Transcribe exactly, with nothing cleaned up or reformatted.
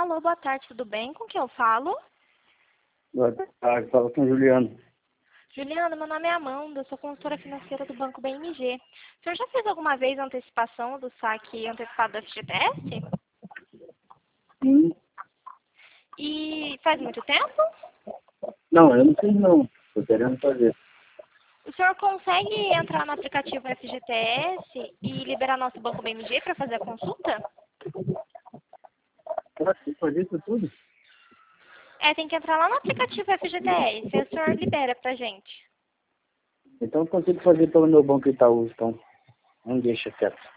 Alô, boa tarde, tudo bem? Com quem eu falo? Boa tarde, fala com o Juliano. Juliana, meu nome é Amanda, eu sou consultora financeira do Banco B M G. O senhor já fez alguma vez a antecipação do saque antecipado do F G T S? Sim. E faz muito tempo? Não, eu não fiz não. Tô querendo fazer. O senhor consegue entrar no aplicativo F G T S e liberar nosso Banco B M G para fazer a consulta? Posso fazer isso tudo? É, tem que entrar lá no aplicativo F G T S, aí o senhor libera pra gente. Então eu consigo fazer pelo meu banco Itaú, então. Não deixa quieto.